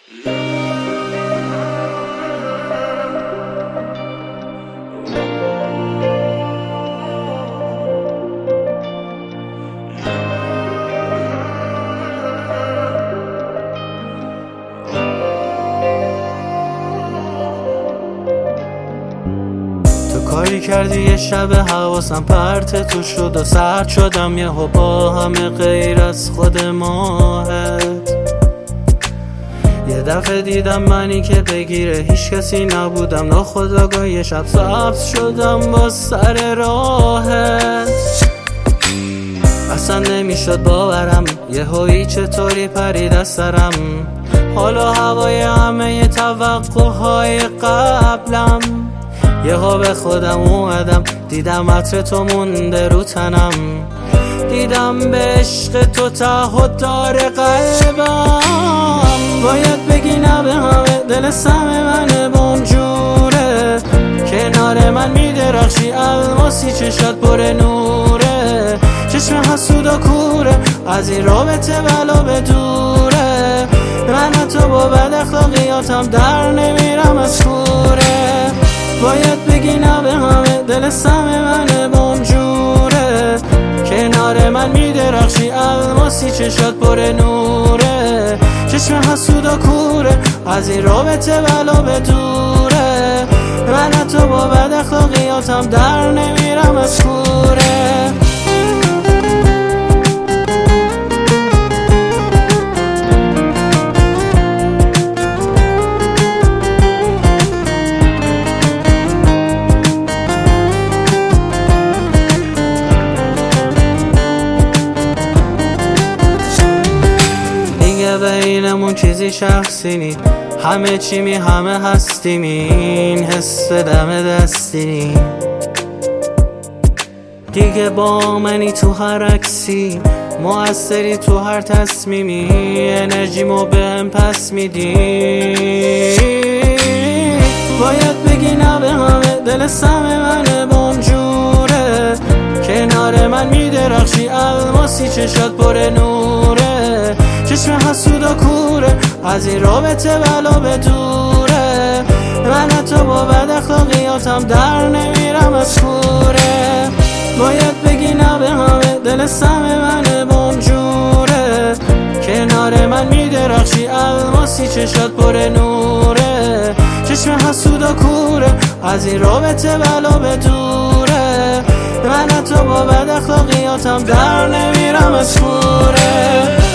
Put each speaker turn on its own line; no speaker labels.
کاری کردی یه شب حواسم پرت تو شد و سرد شدم یهو با همه غیر از خود ماهت. یه دفعه دیدم منی که بگیره هیچ کسی نبودم، ناخودآگاه یه شب سبز شدم با سر راهت. اصلا نمیشد باورم یهویی چطوری پرید از سرم، حالا هوای همه توقعهای قبلم. یهو به خودم اومدم دیدم عطر تو مونده رو تنم، دیدم به عشق تو تعهددار قلبم. باید بگی نه به همه، دل سم من بونجوره، کنار من میدرخشی الماسی، چشات پر نوره، چشم حسود و کوره، از این رابطه بلا به دوره. من تو با بد اخلاقیاتم در نمیرم از کوره. باید بگی نه به همه، دل سم من بونجوره، کنار من میدرخشی الماسی، چشات پر نوره، چشم حسود و کوره، از این رابطه بلا به دوره. من تو با بد اخلاقیاتم در نمیرم از کوره. بینمون چیزی شخصی نی، همه چی می همه هستیم، این حس دم دستی نی. دیگه با منی تو هر عکسی، موثری تو هر تصمیمی، انرژیمو بهم پس میدی. باید بگی نه به همه، دل سم من بونجوره، کنار من میدرخشی الماسی، چشات پر نوره، چشم حسود و کوره، از این رابطه بلا به دوره. من تو با بد اخلاقیاتم در نمیرم از کوره. باید بگی نه به همه، دل سم من بونجوره، کنار من میدرخشی الماسی، چشات پر نوره، چشم حسود و کوره، از این رابطه بلا به دوره. من تو با بد اخلاقیاتم در نمیرم از کوره.